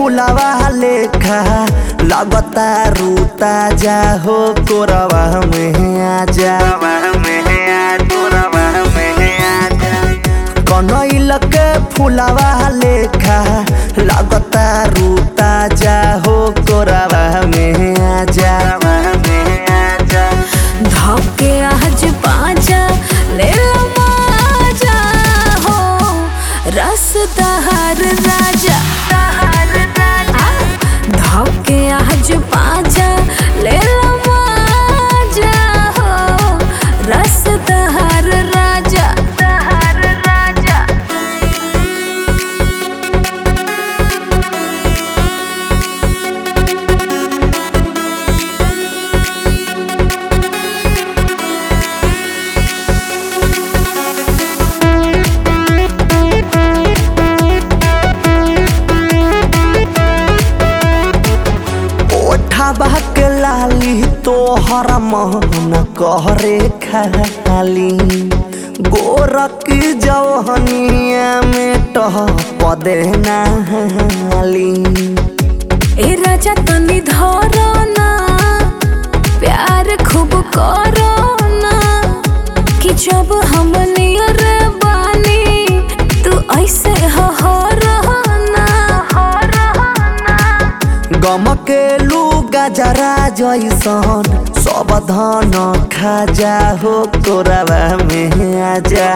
फुलावा लेखा लगता रूता जा हो कोरवा में आजा कनैल के फुलावा लेखा लगता रूता जा हो कोरवा में आजा धोके आज पाजा ले माजा हो रसदार राजा धोके आज पाजा ले माजा हो रसदार राजा बहक लाली तोहर मन कहरे खाली गोरख जौहनिया में टह पदे नाली ए राजा तनी धरो ना प्यार खूब करो ना कि जब हम नियर बानी तू ऐसे हो रहना गम के लू गजरा जैसन सब धन खाजा हो कोरवा में आजा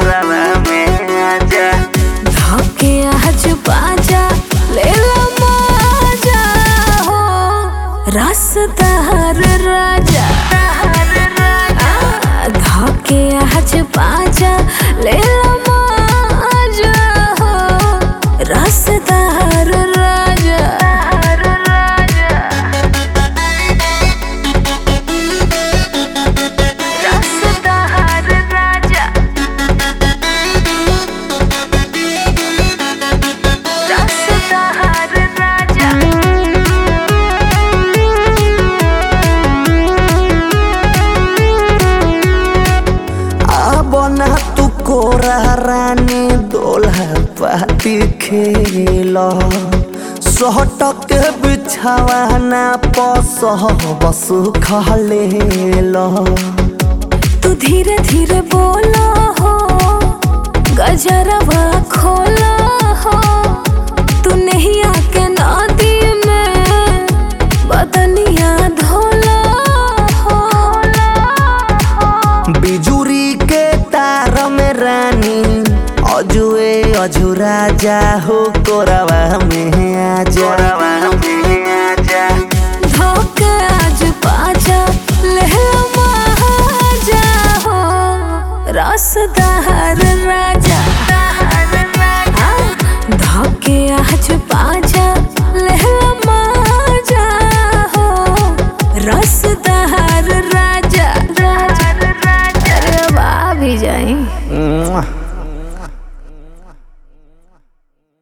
धोके आज बाजा ले माजा हो रसदार राजा धोके आज बाजा ले माजा हो रसदार राजा बना तू कोरा रानी दोल्हा पाती खेल सहटक बिछावाना पसह बस खलेल तू धीरे धीरे बोला हो गजरवा खोला हो तू नहीं आके नदी में बदनिया धोला हो बिजुरी के तार में रानी अजुए अजुरा जा हो कोरा